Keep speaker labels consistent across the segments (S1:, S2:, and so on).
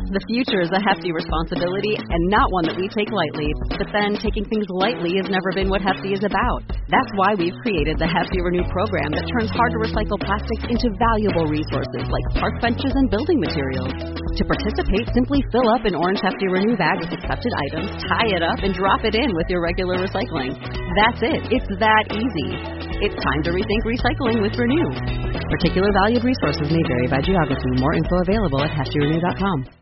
S1: The future is a hefty responsibility and not one that we take lightly. But then, taking things lightly has never been what Hefty is about. That's why we've created the Hefty Renew program that turns hard-to-recycle plastics into valuable resources like park benches and building materials. To participate, simply fill up an orange Hefty Renew bag with accepted items, tie it up, and drop it in with your regular recycling. That's it. It's that easy. It's time to rethink recycling with Renew. Particular valued resources may vary by geography. More info available at heftyrenew.com.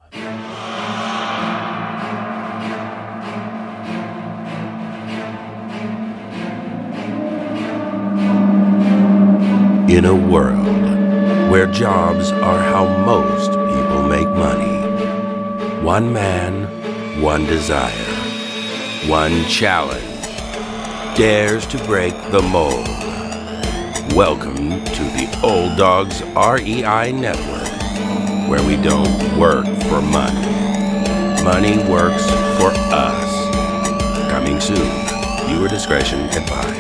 S2: In a world where jobs are how most people make money, one man, one desire, one challenge dares to break the mold. Welcome to the Old Dogs REI Network, where we don't work for money. Money works for us. Coming soon. Viewer discretion advised.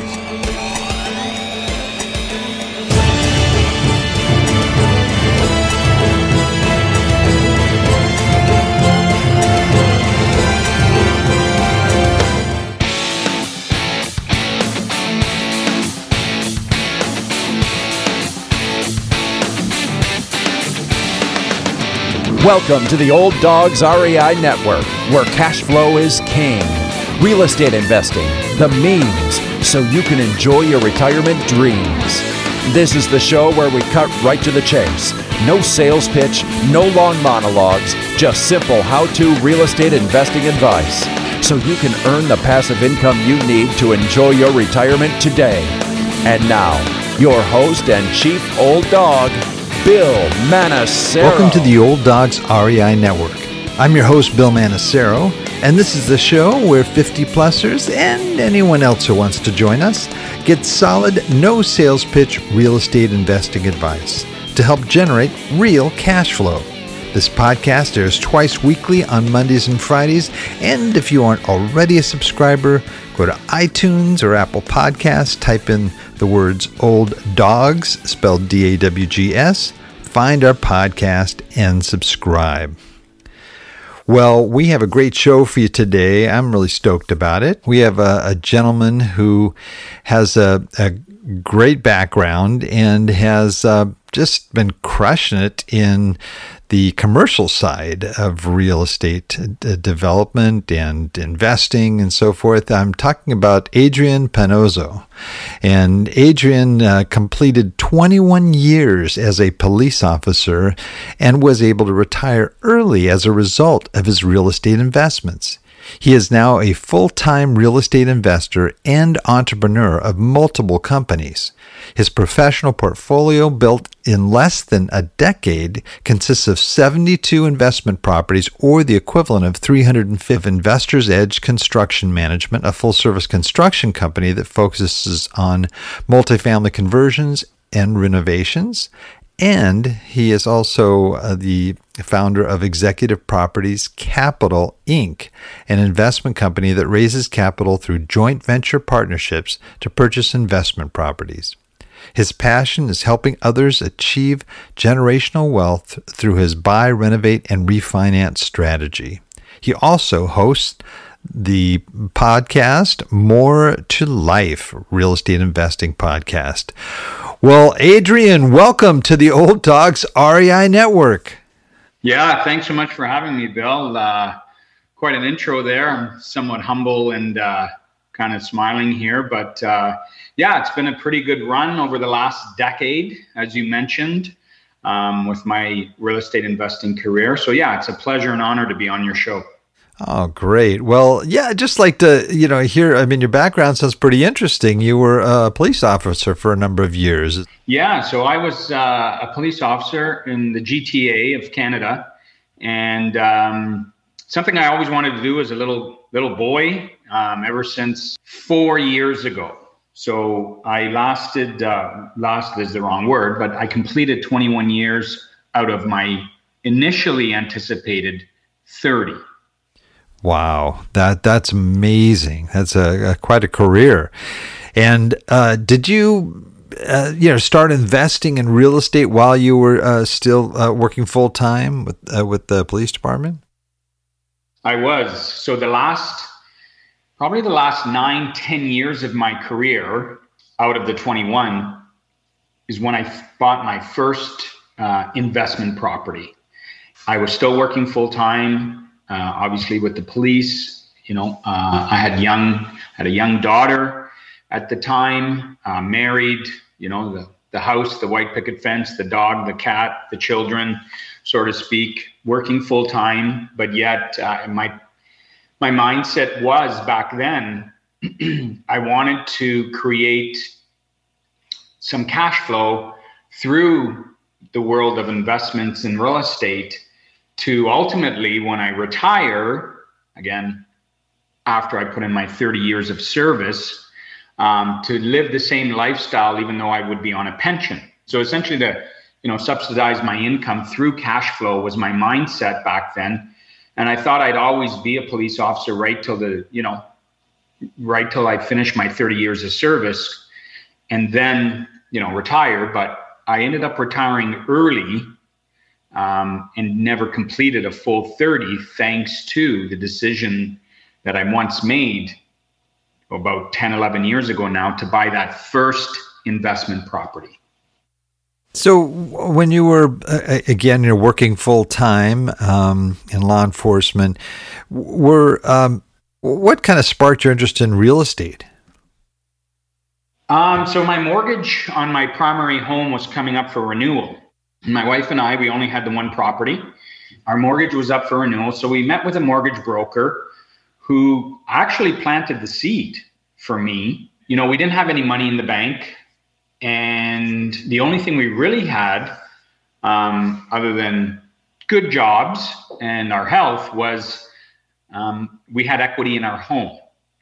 S3: Welcome to the Old Dogs REI Network, where cash flow is king. Real estate investing, the means, so you can enjoy your retirement dreams. This is the show where we cut right to the chase. No sales pitch, no long monologues, just simple how-to real estate investing advice, so you can earn the passive income you need to enjoy your retirement today. And now, your host and chief old dog, Bill Manassero.
S4: Welcome to the Old Dogs REI Network. I'm your host, Bill Manassero, and this is the show where 50-plussers and anyone else who wants to join us get solid, no sales pitch real estate investing advice to help generate real cash flow. This podcast airs twice weekly on Mondays and Fridays, and if you aren't already a subscriber, go to iTunes or Apple Podcasts, type in the words Old Dogs, spelled D-A-W-G-S, find our podcast and subscribe. Well, we have a great show for you today. I'm really stoked about it. We have a gentleman who has a great background and has just been crushing it in the commercial side of real estate development and investing and so forth. I'm talking about Adrian Panozzo. And Adrian completed 21 years as a police officer and was able to retire early as a result of his real estate investments. He is now a full-time real estate investor and entrepreneur of multiple companies. His professional portfolio, built in less than a decade, consists of 72 investment properties, or the equivalent of 350. Investors Edge Construction Management, a full-service construction company that focuses on multifamily conversions and renovations. And he is also the founder of Executive Properties Capital, Inc., an investment company that raises capital through joint venture partnerships to purchase investment properties. His passion is helping others achieve generational wealth through his buy, renovate, and refinance strategy. He also hosts the podcast More to Life, real estate investing podcast. Well, Adrian, welcome to the Old Dogs REI Network.
S5: Yeah, thanks so much for having me, Bill. Quite an intro there. I'm somewhat humble and kind of smiling here, but yeah, it's been a pretty good run over the last decade, as you mentioned, with my real estate investing career. So yeah, it's a pleasure and honor to be on your show.
S4: Oh, great. Well, yeah, I'd just like to, hear, your background sounds pretty interesting. You were a police officer for a number of years.
S5: Yeah, so I was a police officer in the GTA of Canada. And something I always wanted to do as a little boy, ever since 4 years ago. So I lasted is the wrong word, but I completed 21 years out of my initially anticipated 30.
S4: Wow, that's amazing. That's quite a career. And did you start investing in real estate while you were still working full time with the police department?
S5: I was. So probably the last 9-10 years of my career out of the 21 is when I bought my first investment property. I was still working full time, obviously with the police. I had a young daughter at the time, married. The house, the white picket fence, the dog, the cat, the children, so to speak, working full time. But yet, my mindset was back then, I wanted to create some cash flow through the world of investments in real estate to ultimately, when I retire, again, after I put in my 30 years of service, to live the same lifestyle, even though I would be on a pension. So essentially to, subsidize my income through cash flow was my mindset back then. And I thought I'd always be a police officer right till I finished my 30 years of service and then, retire. But I ended up retiring early and never completed a full 30, thanks to the decision that I once made about 10, 11 years ago now to buy that first investment property.
S4: So when you were, again, you're working full time in law enforcement, what kind of sparked your interest in real estate?
S5: So my mortgage on my primary home was coming up for renewal. My wife and I, we only had the one property. Our mortgage was up for renewal. So we met with a mortgage broker who actually planted the seed for me. We didn't have any money in the bank. And the only thing we really had, other than good jobs and our health, was we had equity in our home.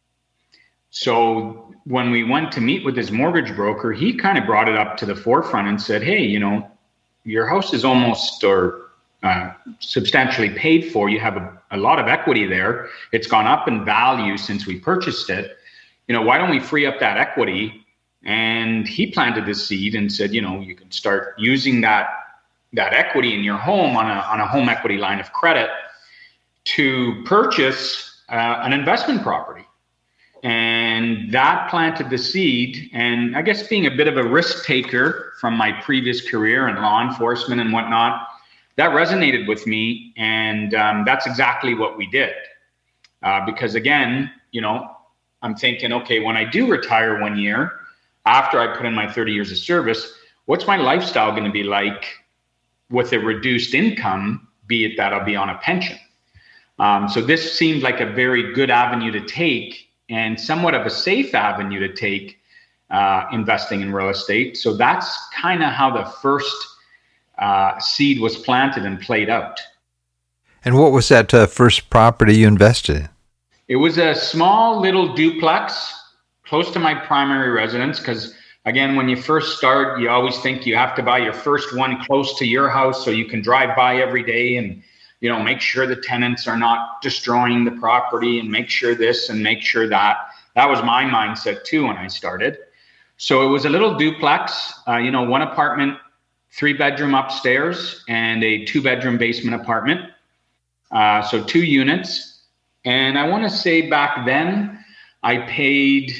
S5: So when we went to meet with this mortgage broker, he kind of brought it up to the forefront and said, hey, your house is almost substantially paid for. You have a lot of equity there. It's gone up in value since we purchased it. Why don't we free up that equity? And he planted the seed and said, you can start using that equity in your home on a home equity line of credit to purchase an investment property. And that planted the seed. And I guess being a bit of a risk taker from my previous career in law enforcement and whatnot, that resonated with me. And that's exactly what we did. Because again, I'm thinking, okay, when I do retire one year, after I put in my 30 years of service, what's my lifestyle going to be like with a reduced income, be it that I'll be on a pension? So this seemed like a very good avenue to take and somewhat of a safe avenue to take investing in real estate. So that's kind of how the first seed was planted and played out.
S4: And what was that first property you invested in?
S5: It was a small little duplex close to my primary residence, because again, when you first start, you always think you have to buy your first one close to your house so you can drive by every day and make sure the tenants are not destroying the property and make sure this and make sure that. That was my mindset too when I started. So it was a little duplex, one apartment, 3-bedroom upstairs and a 2-bedroom basement apartment. So 2 units. And I want to say back then I paid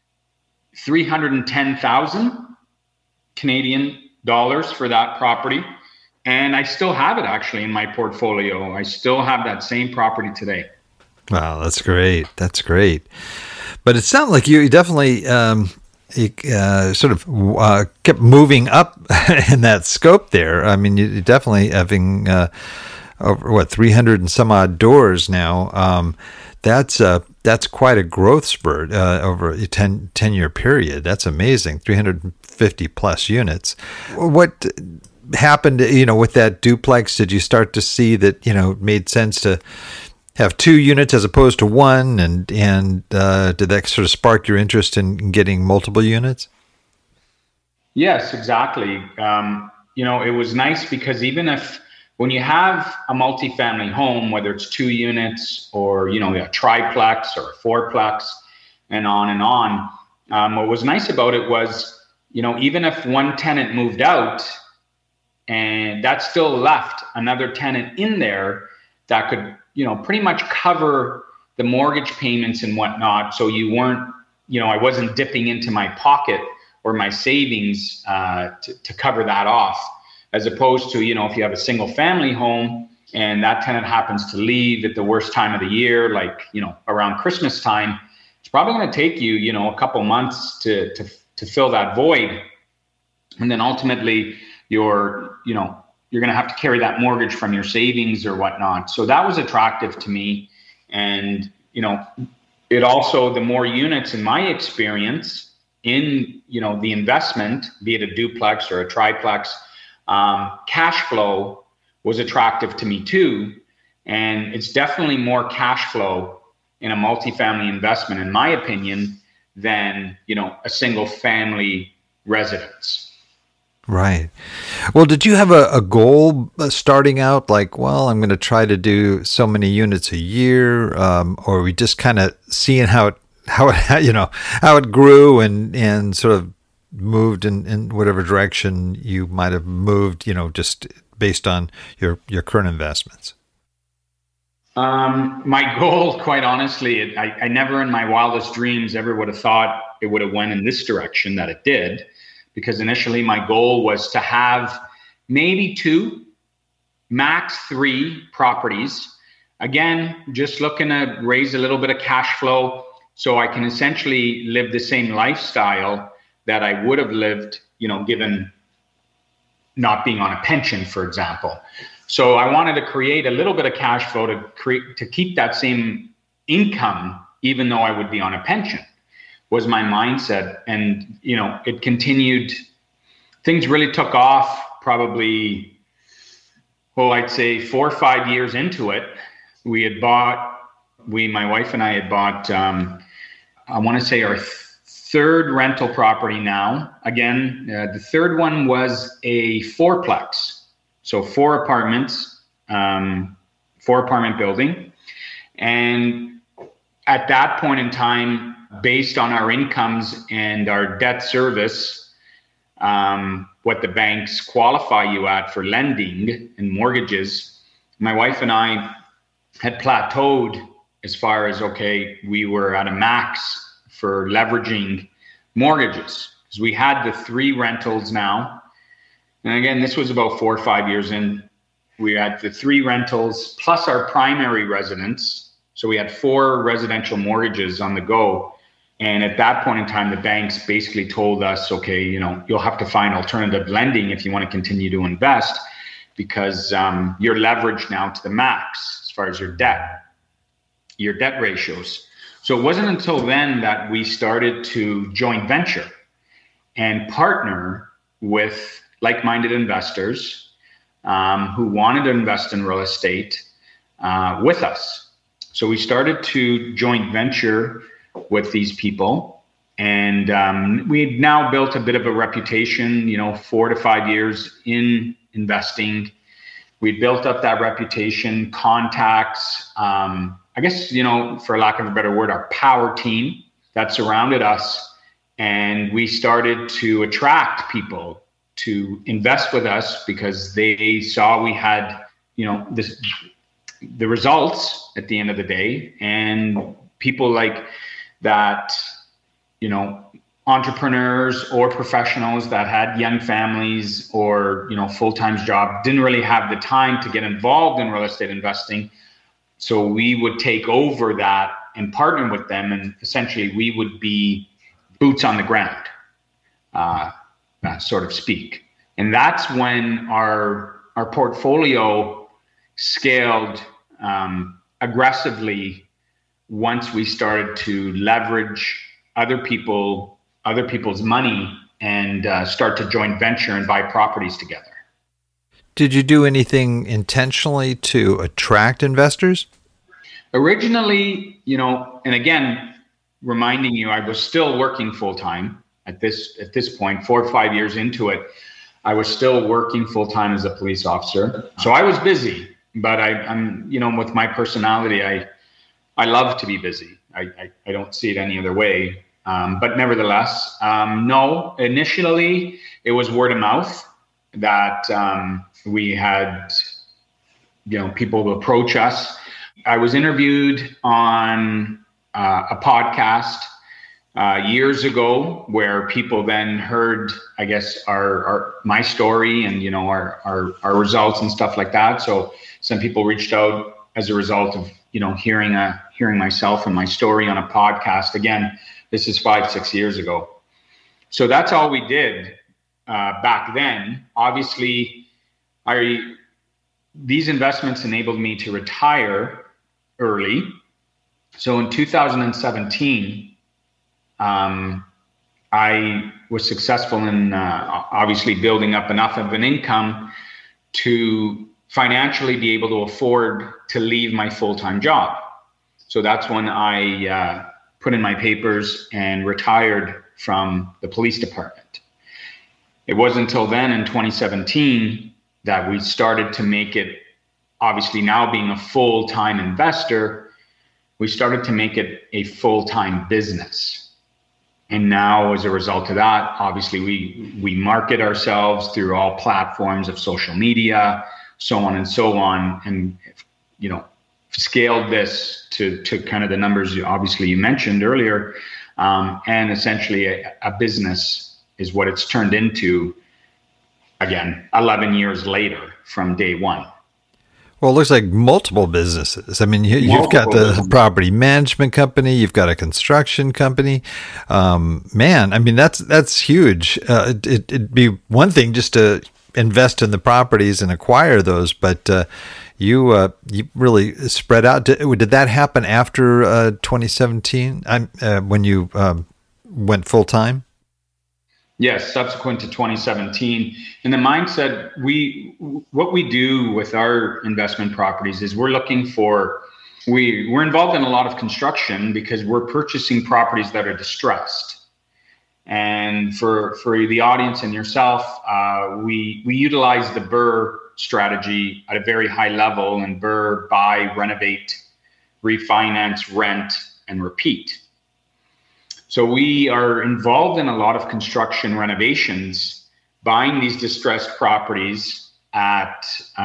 S5: 310,000 Canadian dollars for that property. And I still have it actually in my portfolio. I still have that same property today.
S4: Wow, that's great. That's great. But it sounded like you definitely sort of kept moving up in that scope there. I mean, you definitely having over 300 and some odd doors now. That's quite a growth spurt over a 10-year period. That's amazing. 350 plus units. What happened, with that duplex? Did you start to see that, it made sense to have 2 units as opposed to 1? And did that sort of spark your interest in getting multiple units?
S5: Yes, exactly. It was nice because even if when you have a multifamily home, whether it's 2 units or, a triplex or a 4-plex and on, what was nice about it was even if one tenant moved out, and that still left another tenant in there that could, pretty much cover the mortgage payments and whatnot. So you weren't, I wasn't dipping into my pocket or my savings to cover that off, as opposed to, if you have a single family home and that tenant happens to leave at the worst time of the year, like, around Christmas time, it's probably going to take you, a couple months to fill that void. And then ultimately you're going to have to carry that mortgage from your savings or whatnot. So that was attractive to me. And, it also, the more units in my experience in, the investment, be it a duplex or a triplex, cash flow was attractive to me too. And it's definitely more cash flow in a multifamily investment, in my opinion, than, a single family residence.
S4: Right. Well, did you have a goal starting out, like, well, I'm going to try to do so many units a year, or were we just kind of seeing how it grew and sort of moved in whatever direction you might have moved, just based on your current investments?
S5: My goal, quite honestly, I never in my wildest dreams ever would have thought it would have went in this direction that it did. Because initially my goal was to have maybe 2, max 3 properties. Again, just looking to raise a little bit of cash flow so I can essentially live the same lifestyle that I would have lived, given not being on a pension, for example. So I wanted to create a little bit of cash flow to keep that same income, even though I would be on a pension. Was my mindset. And, it continued. Things really took off probably, I'd say 4 or 5 years into it. My wife and I had bought, I want to say our 3rd rental property now. Again, the 3rd one was a 4-plex. So 4 apartments, 4-apartment building. And at that point in time, based on our incomes and our debt service, what the banks qualify you at for lending and mortgages, my wife and I had plateaued as far as, we were at a max for leveraging mortgages, because we had the 3 rentals now. And again, this was about 4 or 5 years in. We had the 3 rentals plus our primary residence. So we had 4 residential mortgages on the go. And at that point in time, the banks basically told us, you'll have to find alternative lending if you want to continue to invest, because you're leveraged now to the max as far as your debt ratios. So it wasn't until then that we started to joint venture and partner with like-minded investors who wanted to invest in real estate with us. So we started to joint venture with these people, and we've now built a bit of a reputation, 4 to 5 years in investing. We built up that reputation, contacts, I guess, for lack of a better word, our power team that surrounded us. And we started to attract people to invest with us because they saw we had, the results at the end of the day. And people like that, entrepreneurs or professionals that had young families or, full-time job, didn't really have the time to get involved in real estate investing. So we would take over that and partner with them. And essentially we would be boots on the ground, sort of speak. And that's when our portfolio scaled aggressively once we started to leverage other people's money and start to joint venture and buy properties together.
S4: Did you do anything intentionally to attract investors?
S5: Originally, and again, reminding you, I was still working full time at this point, 4 or 5 years into it. I was still working full time as a police officer. So I was busy, but I'm with my personality, I love to be busy. I don't see it any other way. But nevertheless, no, initially it was word of mouth that we had, people approach us. I was interviewed on a podcast years ago where people then heard, I guess, my story and, our results and stuff like that. So some people reached out as a result of, hearing myself and my story on a podcast. Again, this is 5-6 years ago. So that's all we did back then. Obviously, these investments enabled me to retire early. So in 2017, I was successful in obviously building up enough of an income to financially be able to afford to leave my full-time job. So that's when I put in my papers and retired from the police department. It wasn't until then in 2017 that we started to make it, obviously now being a full-time investor, we started to make it a full-time business. And now as a result of that, obviously we market ourselves through all platforms of social media, so on and so on, and scaled this to kind of the numbers obviously you mentioned earlier, and essentially a business is what it's turned into, again, 11 years later from day one.
S4: Well, it looks like multiple businesses. I mean, you've got the property management company, you've got a construction company. Man, I mean, that's huge. It'd be one thing just to invest in the properties and acquire those, but you really spread out. Did that happen after 2017 when you went full time?
S5: Yes, subsequent to 2017. And the mindset, what we do with our investment properties is we're involved in a lot of construction because we're purchasing properties that are distressed. And for the audience and yourself, we utilize the BRRRR strategy at a very high level, and BRRRR: buy, renovate, refinance, rent, and repeat. So we are involved in a lot of construction renovations, buying these distressed properties at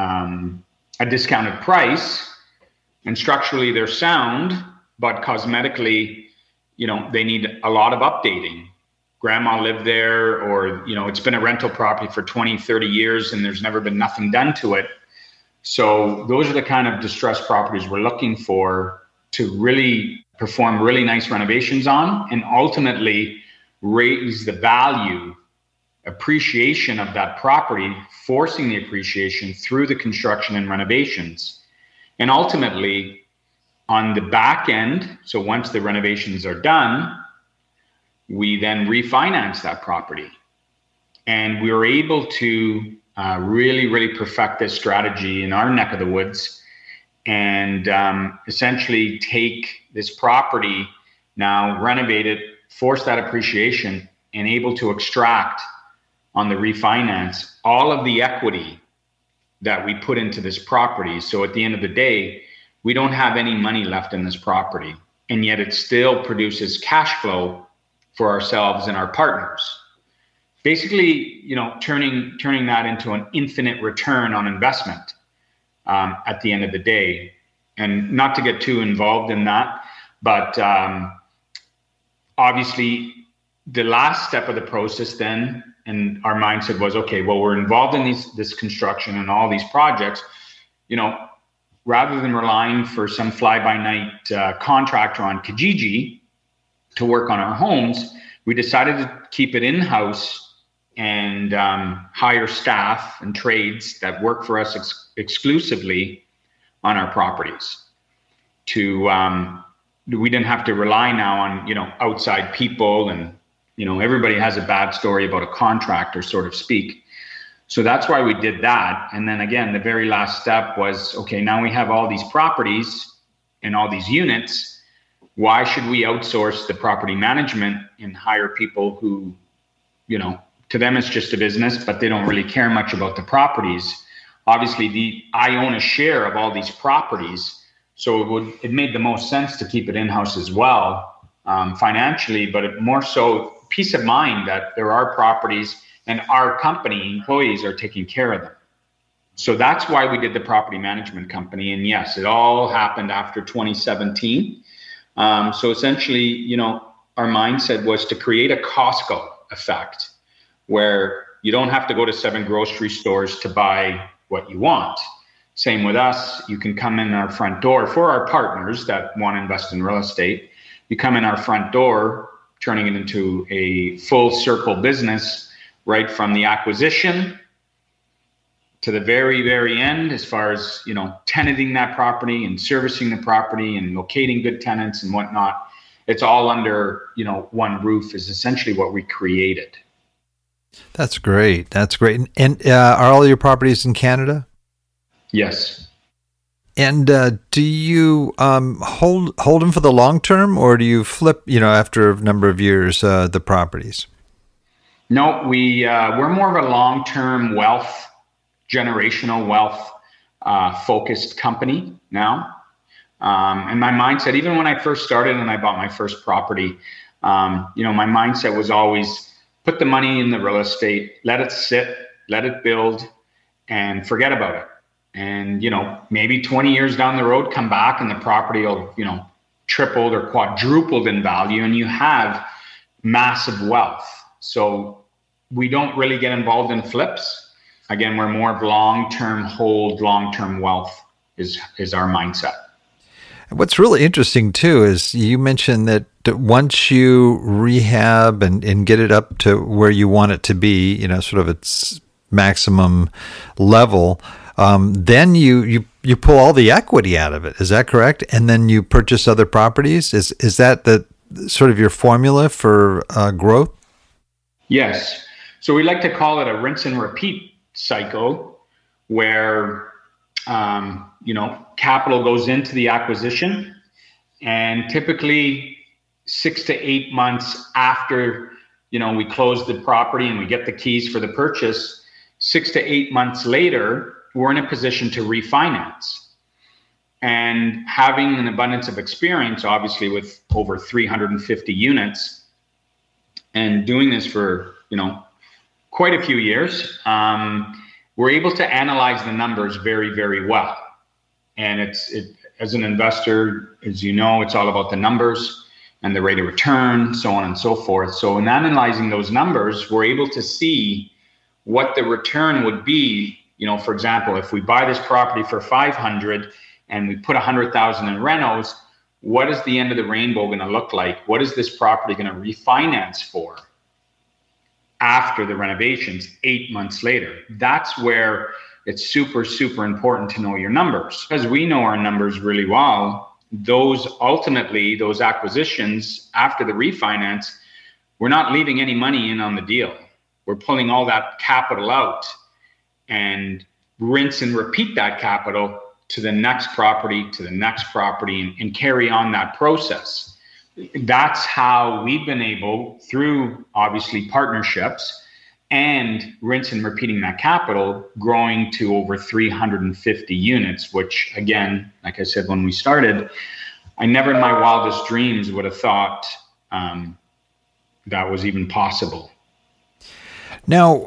S5: a discounted price, and structurally they're sound, but cosmetically, they need a lot of updating. Grandma lived there, or, it's been a rental property for 20, 30 years and there's never been nothing done to it. So those are the kind of distressed properties we're looking for to really perform really nice renovations on, and ultimately raise the value, appreciation of that property, forcing the appreciation through the construction and renovations. And ultimately, on the back end, so once the renovations are done, we then refinance that property. And we were able to really, really perfect this strategy in our neck of the woods, and essentially take this property, now renovate it, force that appreciation, and able to extract on the refinance all of the equity that we put into this property. So at the end of the day, we don't have any money left in this property, and yet it still produces cash flow for ourselves and our partners. Basically, turning that into an infinite return on investment at the end of the day. And not to get too involved in that, but obviously the last step of the process then, and our mindset was, okay, well, we're involved in this construction and all these projects, rather than relying for some fly-by-night contractor on Kijiji to work on our homes, we decided to keep it in-house and hire staff and trades that work for us exclusively on our properties. We didn't have to rely now on outside people, and everybody has a bad story about a contractor, so to speak. So that's why we did that. And then again, the very last step was, okay, now we have all these properties and all these units. Why should we outsource the property management and hire people who, to them it's just a business, but they don't really care much about the properties? Obviously, I own a share of all these properties, so it made the most sense to keep it in-house as well. financially, but more so peace of mind that there are properties and our company employees are taking care of them. So that's why we did the property management company. And yes, it all happened after 2017. So essentially, our mindset was to create a Costco effect where you don't have to go to 7 grocery stores to buy what you want. Same with us. You can come in our front door for our partners that want to invest in real estate. You come in our front door, turning it into a full circle business, right from the acquisition to the very, very end, as far as, tenanting that property and servicing the property and locating good tenants and whatnot. It's all under, one roof is essentially what we created.
S4: That's great. That's great. And are all your properties in Canada?
S5: Yes.
S4: And do you hold them for the long term, or do you flip, after a number of years, the properties?
S5: No, we're more of a long-term generational wealth focused company now. And my mindset, even when I first started and I bought my first property, my mindset was always put the money in the real estate, let it sit, let it build, and forget about it. And, maybe 20 years down the road, come back and the property will, tripled or quadrupled in value and you have massive wealth. So we don't really get involved in flips. Again, we're more of long-term hold, long-term wealth is our mindset.
S4: What's really interesting too is you mentioned that once you rehab and get it up to where you want it to be, sort of its maximum level, then you pull all the equity out of it. Is that correct? And then you purchase other properties. Is that the sort of your formula for growth?
S5: Yes. So we like to call it a rinse and repeat cycle where, capital goes into the acquisition, and typically 6 to 8 months after, we close the property and we get the keys for the purchase, 6 to 8 months later, we're in a position to refinance. And having an abundance of experience, obviously with over 350 units and doing this for, quite a few years, we're able to analyze the numbers very, very well. And as an investor, as you know, it's all about the numbers and the rate of return, so on and so forth. So in analyzing those numbers, we're able to see what the return would be. For example, if we buy this property for 500 and we put 100,000 in renos, what is the end of the rainbow going to look like? What is this property going to refinance for after the renovations 8 months later? That's where it's super, super important to know your numbers. Because we know our numbers really well, those acquisitions after the refinance, we're not leaving any money in on the deal. We're pulling all that capital out and rinse and repeat that capital to the next property, and carry on that process. That's how we've been able, through obviously partnerships and rinse and repeating that capital, growing to over 350 units, which again, like I said, when we started, I never in my wildest dreams would have thought that was even possible.
S4: Now,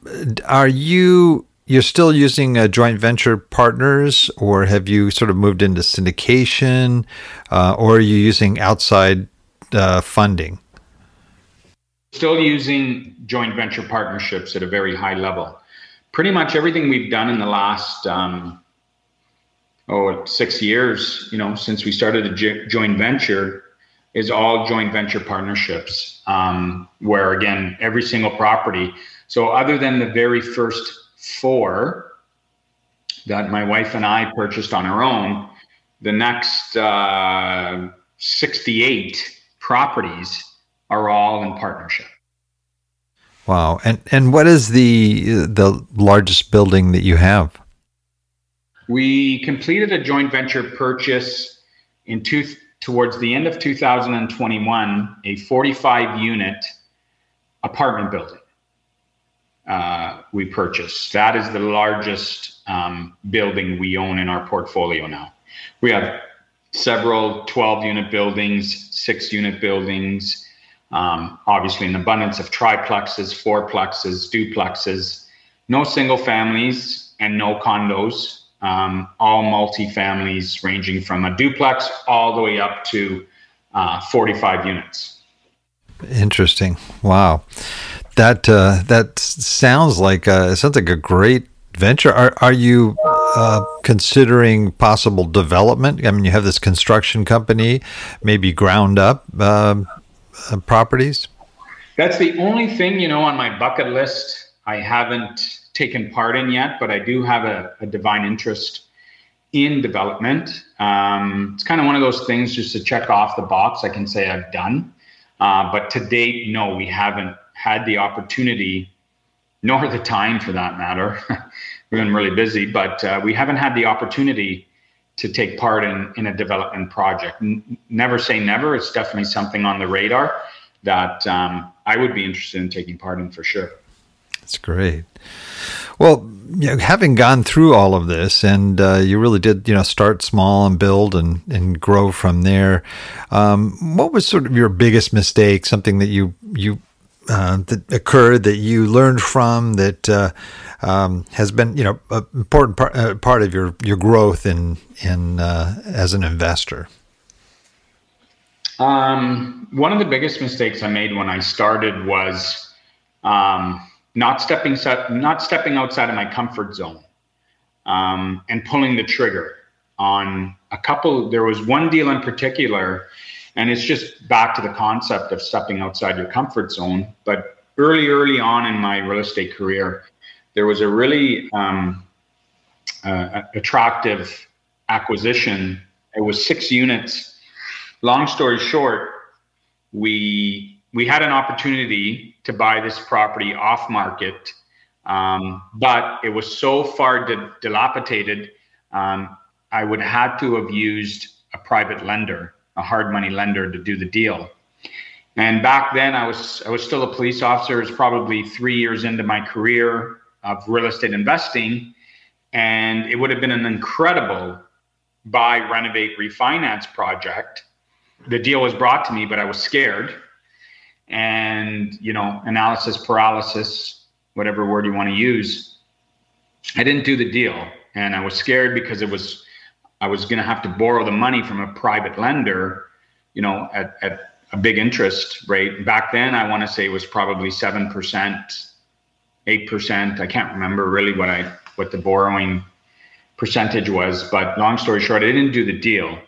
S4: you're still using joint venture partners, or have you sort of moved into syndication, or are you using outside funding?
S5: Still using joint venture partnerships at a very high level. Pretty much everything we've done in the last 6 years, since we started a joint venture, is all joint venture partnerships, where again, every single property. So other than the very first 4 that my wife and I purchased on our own, the next 68 properties are all in partnership.
S4: Wow. And what is the largest building that you have?
S5: We completed a joint venture purchase towards the end of 2021, a 45-unit apartment building. We purchased. That is the largest building we own in our portfolio now. We have several 12-unit buildings, 6-unit buildings, obviously an abundance of triplexes, fourplexes, duplexes, no single families and no condos, all multi-families ranging from a duplex all the way up to 45 units.
S4: Interesting. Wow. That sounds like a great venture. Are you considering possible development? I mean, you have this construction company, maybe ground up properties.
S5: That's the only thing, on my bucket list I haven't taken part in yet, but I do have a divine interest in development. It's kind of one of those things just to check off the box I can say I've done. But to date, no, we haven't had the opportunity, nor the time for that matter. We've been really busy, but we haven't had the opportunity to take part in a development project. Never say never. It's definitely something on the radar that I would be interested in taking part in for sure.
S4: That's great. Well, having gone through all of this, and you really did, start small and build and grow from there. What was sort of your biggest mistake? Something that you that occurred that you learned from that has been, an important part of your growth in as an investor.
S5: One of the biggest mistakes I made when I started was not stepping outside of my comfort zone and pulling the trigger on a couple. There was one deal in particular, and it's just back to the concept of stepping outside your comfort zone. But early on in my real estate career, there was a really attractive acquisition. It was 6 units. Long story short, we had an opportunity to buy this property off market, but it was so far dilapidated, I would have to have used a private lender, a hard money lender, to do the deal. And back then I was still a police officer. It was probably 3 years into my career of real estate investing, and it would have been an incredible buy, renovate, refinance project. The deal was brought to me, but I was scared. And, analysis paralysis, whatever word you want to use, I didn't do the deal. And I was scared because I was going to have to borrow the money from a private lender, at a big interest rate. Back then, I want to say it was probably 7%, 8%. I can't remember really what the borrowing percentage was, but long story short, I didn't do the deal.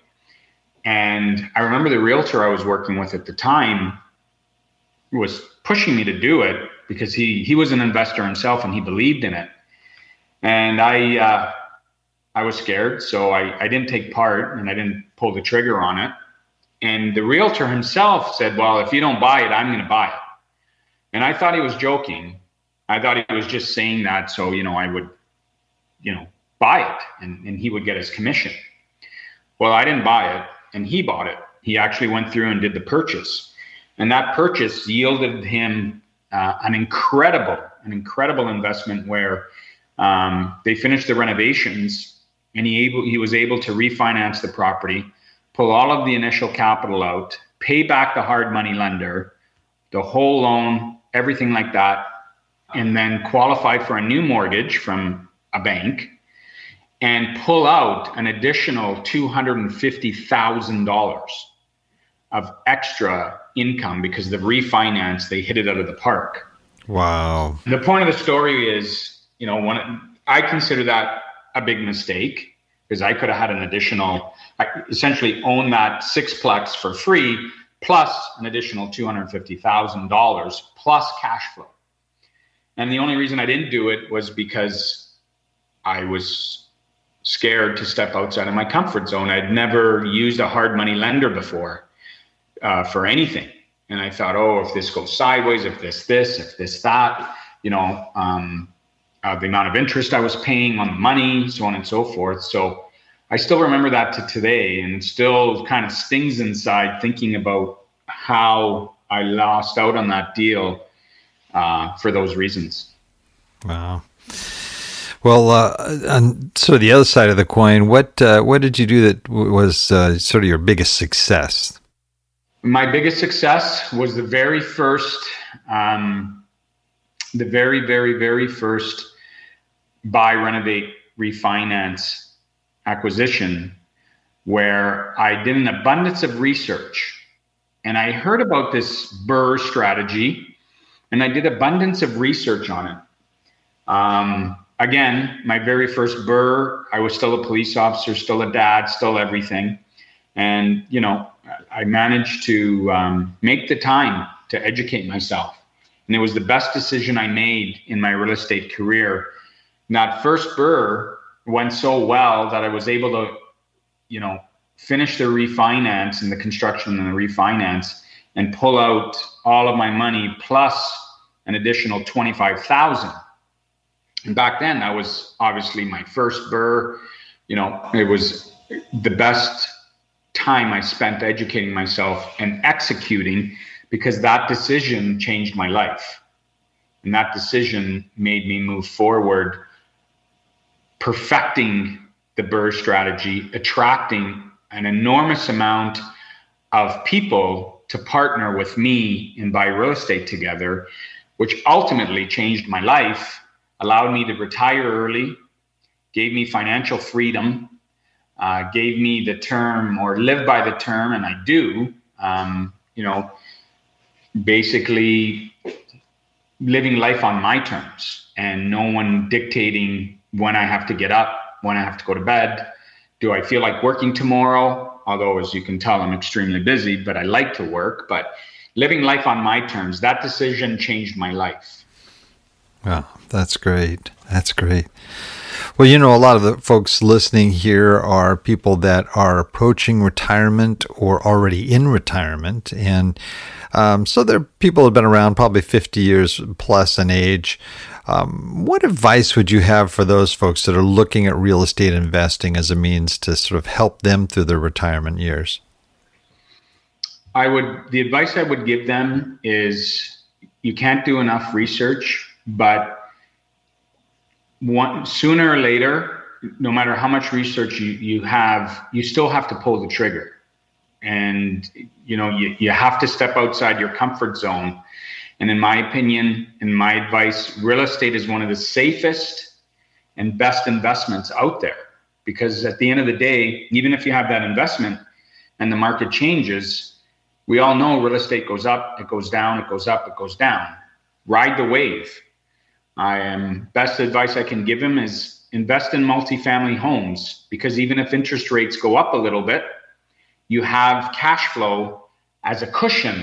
S5: And I remember the realtor I was working with at the time was pushing me to do it because he was an investor himself and he believed in it. And I was scared, so I didn't take part and I didn't pull the trigger on it. And the realtor himself said, well, if you don't buy it, I'm going to buy it. And I thought he was joking. I thought he was just saying that so, I would, buy it and he would get his commission. Well, I didn't buy it and he bought it. He actually went through and did the purchase. And that purchase yielded him an incredible investment where they finished the renovations and he was able to refinance the property, pull all of the initial capital out, pay back the hard money lender, the whole loan, everything like that, and then qualify for a new mortgage from a bank and pull out an additional $250,000 of extra income because the refinance, they hit it out of the park.
S4: Wow.
S5: The point of the story is, I consider that a big mistake because I could have had an additional, I essentially own that sixplex for free, plus an additional $250,000 plus cash flow. And the only reason I didn't do it was because I was scared to step outside of my comfort zone. I'd never used a hard money lender before for anything. And I thought, if this goes sideways, if this, that, the amount of interest I was paying on the money, so on and so forth. So I still remember that to today, and it still kind of stings inside thinking about how I lost out on that deal for those reasons.
S4: Wow. Well, on sort of the other side of the coin, what did you do that was sort of your biggest success?
S5: My biggest success was the very very first buy, renovate, refinance acquisition, where I did an abundance of research, and I heard about this BRRRR strategy, and I did abundance of research on it. Again, my very first BRRRR, I was still a police officer, still a dad, still everything. And, I managed to make the time to educate myself. And it was the best decision I made in my real estate career. And that first BRRRR went so well that I was able to, finish the refinance and the construction and the refinance and pull out all of my money plus an additional $25,000. And back then, that was obviously my first BRRRR. It was the best time I spent educating myself and executing, because that decision changed my life. And that decision made me move forward, perfecting the BRRRR strategy, attracting an enormous amount of people to partner with me and buy real estate together, which ultimately changed my life, allowed me to retire early, gave me financial freedom, gave me the term, or live by the term, and I do, basically living life on my terms and no one dictating when I have to get up, when I have to go to bed. Do I feel like working tomorrow? Although, as you can tell, I'm extremely busy, but I like to work. But living life on my terms, that decision changed my life.
S4: Wow, that's great. That's great. Well, a lot of the folks listening here are people that are approaching retirement or already in retirement. And so they're people who have been around probably 50 years plus in age. What advice would you have for those folks that are looking at real estate investing as a means to sort of help them through their retirement years?
S5: The advice I would give them is, you can't do enough research, but sooner or later, no matter how much research you have, you still have to pull the trigger. And, you have to step outside your comfort zone. And in my opinion, in my advice, real estate is one of the safest and best investments out there. Because at the end of the day, even if you have that investment and the market changes, we all know real estate goes up, it goes down, it goes up, it goes down. Ride the wave. Best advice I can give him is invest in multifamily homes, because even if interest rates go up a little bit, you have cash flow as a cushion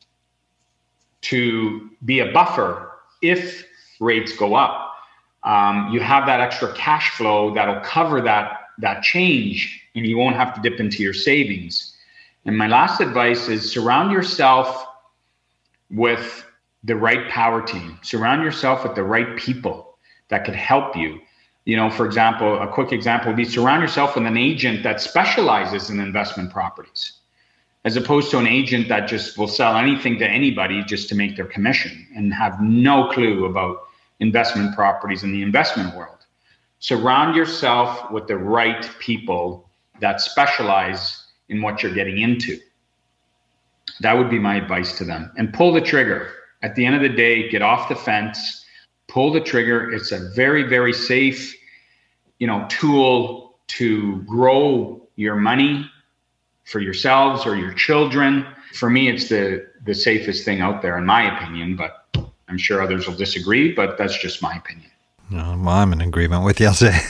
S5: to be a buffer if rates go up. You have that extra cash flow that'll cover that change, and you won't have to dip into your savings. And my last advice is surround yourself with the right power team. Surround yourself with the right people that could help you. For example, a quick example would be surround yourself with an agent that specializes in investment properties, as opposed to an agent that just will sell anything to anybody just to make their commission and have no clue about investment properties in the investment world. Surround yourself with the right people that specialize in what you're getting into. That would be my advice to them. And pull the trigger. At the end of the day, get off the fence, pull the trigger. It's a very, very safe, tool to grow your money for yourselves or your children. For me, it's the safest thing out there, in my opinion, but I'm sure others will disagree, but that's just my opinion.
S4: Well, I'm in agreement with you, I'll say.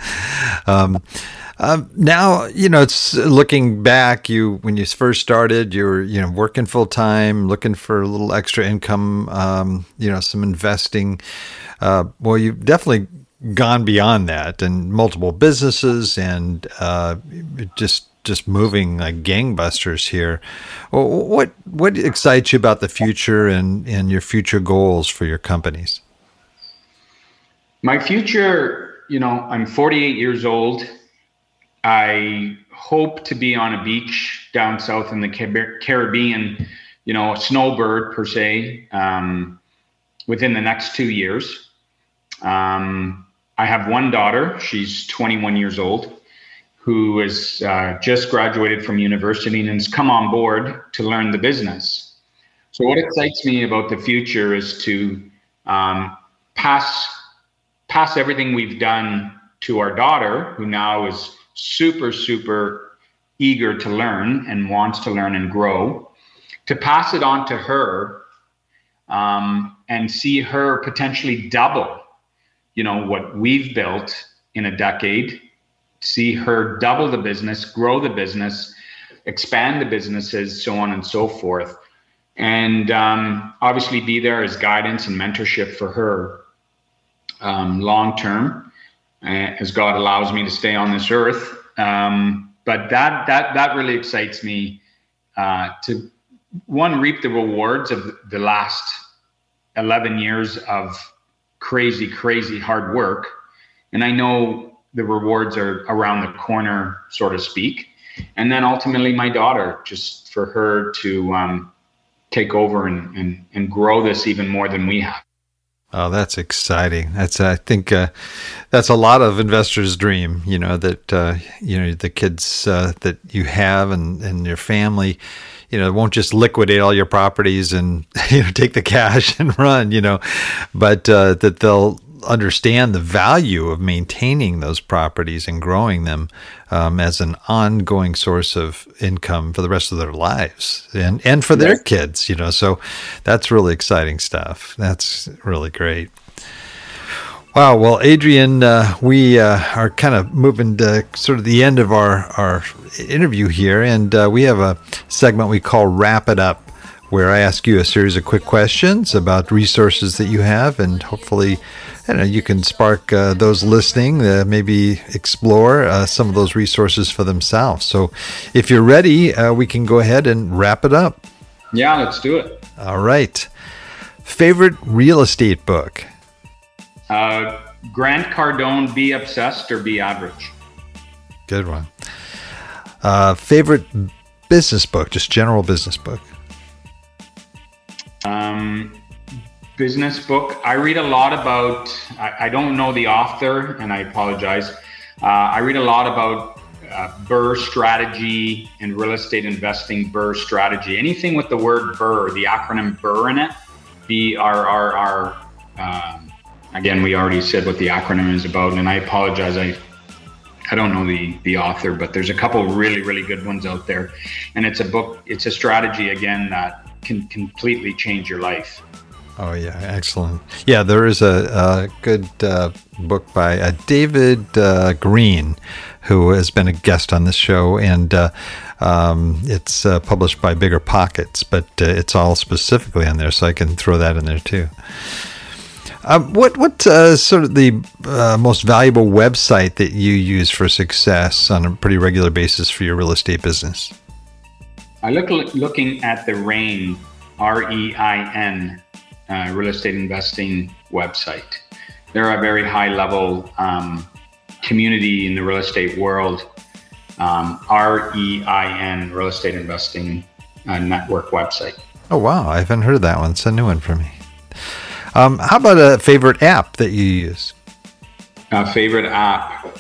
S4: Now, it's looking back, when you first started, you were, working full time, looking for a little extra income, some investing. Well, you've definitely gone beyond that, and multiple businesses, and just moving like gangbusters here. What excites you about the future and your future goals for your companies?
S5: My future, I'm 48 years old. I hope to be on a beach down south in the Caribbean, a snowbird per se, within the next 2 years. I have one daughter. She's 21 years old, who has just graduated from university and has come on board to learn the business. So what excites me about the future is to pass everything we've done to our daughter, who now is super, super eager to learn and wants to learn and grow, to pass it on to her and see her potentially double, what we've built in a decade, see her double the business, grow the business, expand the businesses, so on and so forth. And obviously be there as guidance and mentorship for her long term, as God allows me to stay on this earth. But that really excites me to, one, reap the rewards of the last 11 years of crazy hard work. And I know the rewards are around the corner, so to speak. And then ultimately my daughter, just for her to take over and grow this even more than we have.
S4: Oh, that's exciting. I think that's a lot of investors' dream, that, the kids that you have and your family, won't just liquidate all your properties and, take the cash and run, but that they'll understand the value of maintaining those properties and growing them as an ongoing source of income for the rest of their lives and for their kids, so that's really exciting stuff. That's really great. Wow. Well, Adrian, we are kind of moving to sort of the end of our interview here, and we have a segment we call Wrap It Up, where I ask you a series of quick questions about resources that you have, and hopefully you can spark those listening, maybe explore some of those resources for themselves. So if you're ready, we can go ahead and wrap it up.
S5: Yeah, let's do it.
S4: All right. Favorite real estate book?
S5: Grant Cardone, Be Obsessed or Be Average.
S4: Good one. Favorite business book, just general business book?
S5: Business book. I read a lot about, I don't know the author and I apologize. I read a lot about BRRRR strategy and real estate investing BRRRR strategy. Anything with the word BRRRR, the acronym BRRRR in it, BRRR. Again, we already said what the acronym is about, and I apologize. I don't know the author, but there's a couple really good ones out there. And it's a book, it's a strategy, again, that can completely change your life.
S4: Oh, yeah. Excellent. Yeah, there is a good book by David Green, who has been a guest on this show, and it's published by Bigger Pockets, but it's all specifically on there, so I can throw that in there too. What sort of the most valuable website that you use for success on a pretty regular basis for your real estate business?
S5: I looking at the REIN, REIN, real estate investing website. They're a very high level community in the real estate world. REIN, real estate investing network website. Oh,
S4: wow. I haven't heard of that one. It's a new one for me. How about a favorite app that you use?
S5: Favorite app.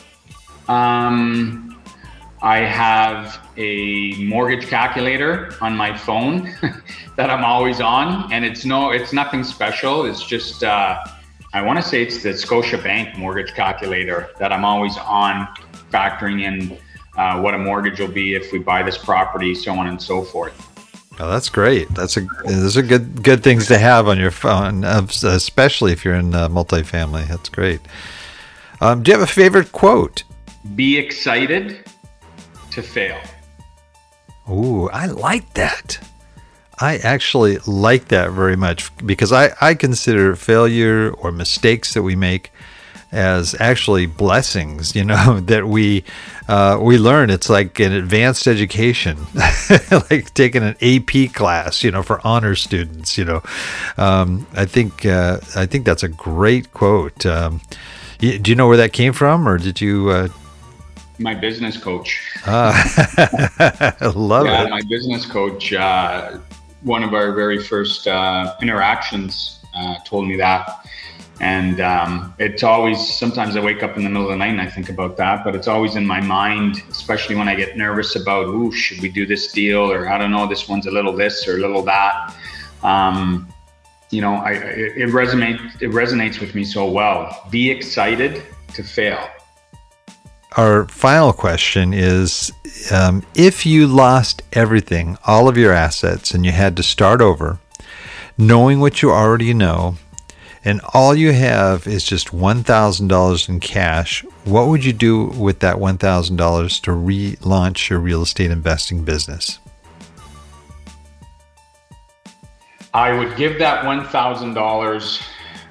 S5: I have a mortgage calculator on my phone that I'm always on, and it's nothing special. It's just, I want to say it's the Scotiabank mortgage calculator that I'm always on, factoring in what a mortgage will be if we buy this property, so on and so forth.
S4: Oh, that's great. Those are good things to have on your phone, especially if you're in multifamily. That's great. Do you have a favorite quote?
S5: Be excited to fail.
S4: Ooh, I like that. I actually like that very much because I consider failure or mistakes that we make as actually blessings, that we learn. It's like an advanced education, like taking an AP class, for honor students, I think that's a great quote. Do you know where that came from, or did you?
S5: My business coach.
S4: I love it.
S5: My business coach, one of our very first interactions told me that. And it's always, sometimes I wake up in the middle of the night and I think about that, but it's always in my mind, especially when I get nervous about, ooh, should we do this deal? Or I don't know, this one's a little this or a little that. You know, it resonates with me so well. Be excited to fail.
S4: Our final question is, if you lost everything, all of your assets, and you had to start over, knowing what you already know, and all you have is just $1,000 in cash, what would you do with that $1,000 to relaunch your real estate investing business?
S5: I would give that $1,000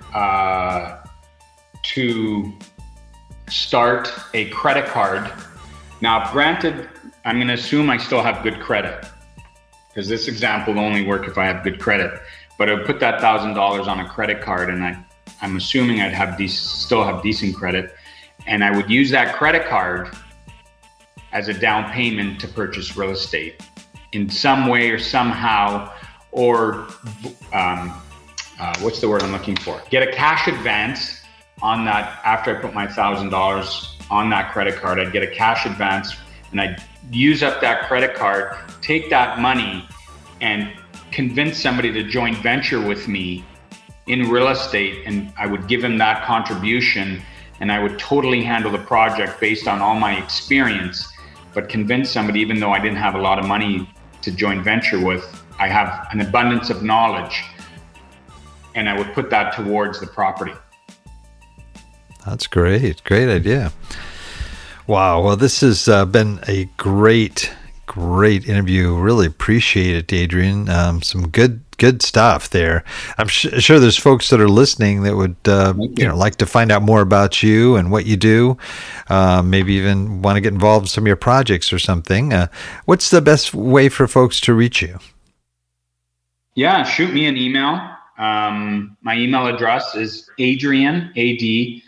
S5: to start a credit card. Now, granted, I'm going to assume I still have good credit, because this example will only work if I have good credit. But I would put that $1,000 on a credit card, and I'm assuming I'd have still have decent credit, and I would use that credit card as a down payment to purchase real estate in some way or somehow, or what's the word I'm looking for? Get a cash advance on that. After I put my $1,000 on that credit card, I'd get a cash advance, and I'd use up that credit card, take that money and convince somebody to joint venture with me in real estate, and I would give him that contribution, and I would totally handle the project based on all my experience, but convince somebody, even though I didn't have a lot of money to joint venture with, I have an abundance of knowledge, and I would put that towards the property.
S4: That's great. Great idea. Wow. Well, this has been a great interview. Really appreciate it, Adrian. Some good stuff there. I'm sure there's folks that are listening that would like to find out more about you and what you do. Maybe even want to get involved in some of your projects or something. What's the best way for folks to reach you?
S5: Yeah, shoot me an email. My email address is Adrian, ADRIAN,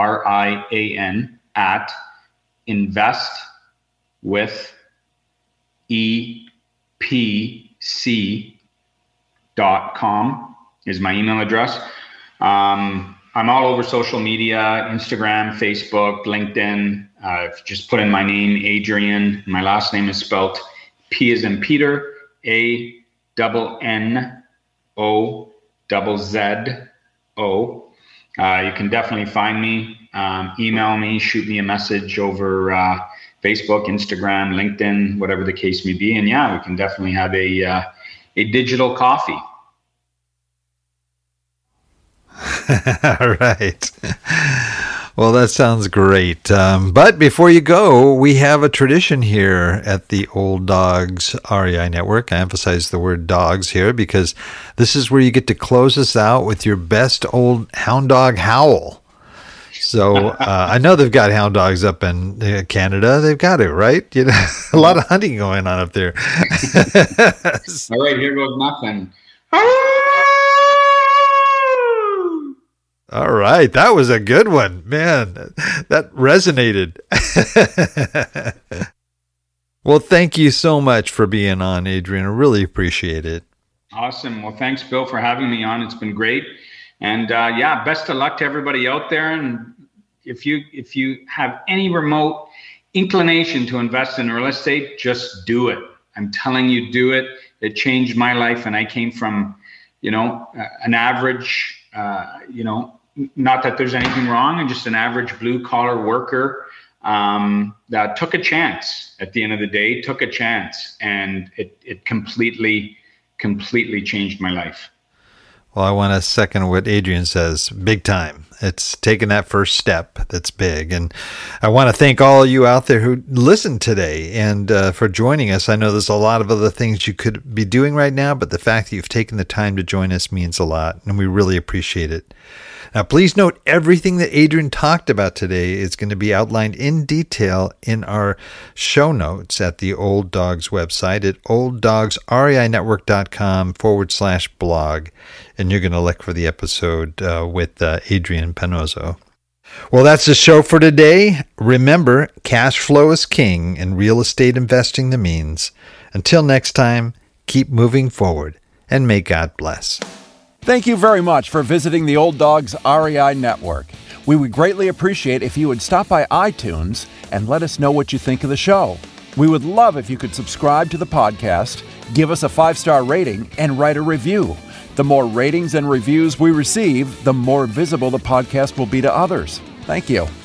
S5: at investwithepc.com is my email address. I'm all over social media, Instagram, Facebook, LinkedIn. Just put in my name, Adrian. My last name is spelled P as in Peter, ANNOZZO. You can definitely find me, email me, shoot me a message over Facebook, Instagram, LinkedIn, whatever the case may be. And yeah, we can definitely have a digital coffee.
S4: All right. Well, that sounds great. But before you go, we have a tradition here at the Old Dogs REI Network. I emphasize the word dogs here because this is where you get to close us out with your best old hound dog howl. So I know they've got hound dogs up in Canada. They've got it, right? You know, a lot of hunting going on up there.
S5: All right, here goes nothing.
S4: All right, that was a good one, man. That resonated. Well, thank you so much for being on, Adrian. I really appreciate it.
S5: Awesome. Well, thanks, Bill, for having me on. It's been great. And best of luck to everybody out there. And if you have any remote inclination to invest in real estate, just do it. I'm telling you, do it. It changed my life. And I came from, an average, not that there's anything wrong, and just an average blue collar worker that took a chance at the end of the day, and it completely changed my life.
S4: Well, I want to second what Adrian says, big time. It's taking that first step that's big. And I want to thank all you out there who listened today and for joining us. I know there's a lot of other things you could be doing right now, but the fact that you've taken the time to join us means a lot, and we really appreciate it. Now, please note everything that Adrian talked about today is going to be outlined in detail in our show notes at the Old Dogs website at olddogsreinetwork.com/blog. And you're going to look for the episode with Adrian Panozzo. Well, that's the show for today. Remember, cash flow is king and real estate investing the means. Until next time, keep moving forward and may God bless.
S3: Thank you very much for visiting the Old Dogs REI Network. We would greatly appreciate if you would stop by iTunes and let us know what you think of the show. We would love if you could subscribe to the podcast, give us a 5-star rating, and write a review. The more ratings and reviews we receive, the more visible the podcast will be to others. Thank you.